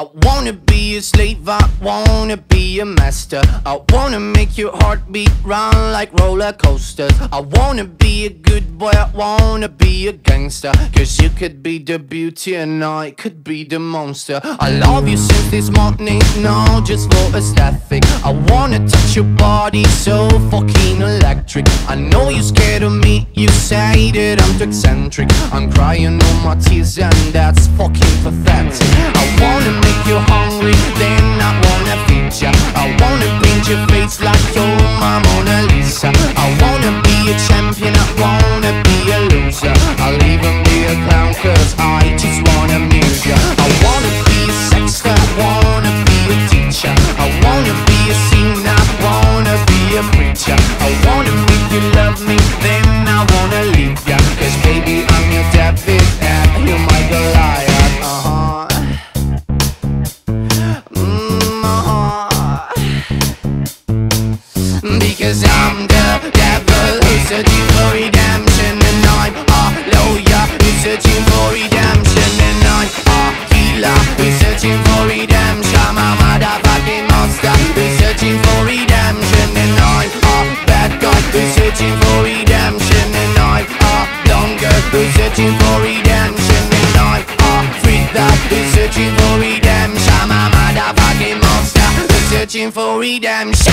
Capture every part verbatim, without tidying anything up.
wanna be a slave, I wanna be a master. I wanna make your heartbeat run like roller coasters. I wanna be a good boy, I wanna be a gangster. Cause you could be the beauty and I could be the monster. I love you since this morning, no, just for aesthetic. I wanna touch your body so fucking electric. I know you're scared of me, you say that I'm too eccentric. I'm crying all my tears and that's fucking pathetic. I wanna make you hungry, then I wanna feed ya. I wanna paint your face like you're my Mona Lisa. I wanna be a champion, I wanna be a loser. I'll even be a clown cause I just wanna amuse ya. I wanna be a sexter, I wanna be a teacher. I wanna be a singer, I wanna be a preacher. I wanna make you love me, then I wanna leave ya. Cause baby I'm your David and you're my Goliath. Uh-huh. Mm, uh-huh. Because I'm the devil who's searching for redemption, and I'm a lawyer who's searching for redemption, and I'm a healer who's searching for redemption. I'm a motherfucking monster who's searching for redemption, and I'm a bad guy who's searching for redemption, and I'm a blonde girl who's searching for redemption, and I'm a freak that who's searching for redemption. I'm a motherfucking monster who's searching for redemption.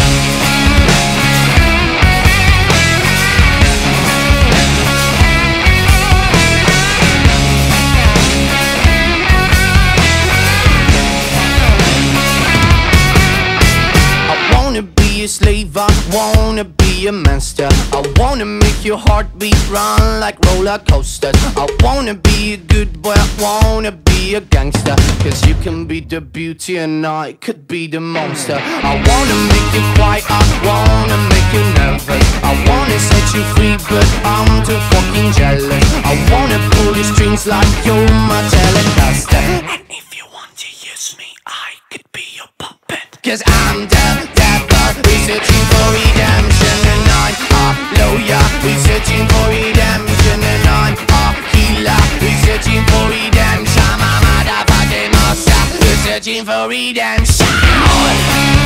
A slave, I wanna be a master. I wanna make your heartbeat run like roller coasters. I wanna be a good boy, I wanna be a gangster. Cause you can be the beauty and I could be the monster. I wanna make you quiet, I wanna make you nervous. I wanna set you free but I'm too fucking jealous. I wanna pull your strings like you're my Telecaster. And if you want to use me, I could be your puppet. Cause I'm the devil, we're searching for redemption, and I'm a lawyer, we're searching for redemption, and I'm a healer, we're searching for redemption. I'm a motherfucking monster, we're searching for redemption.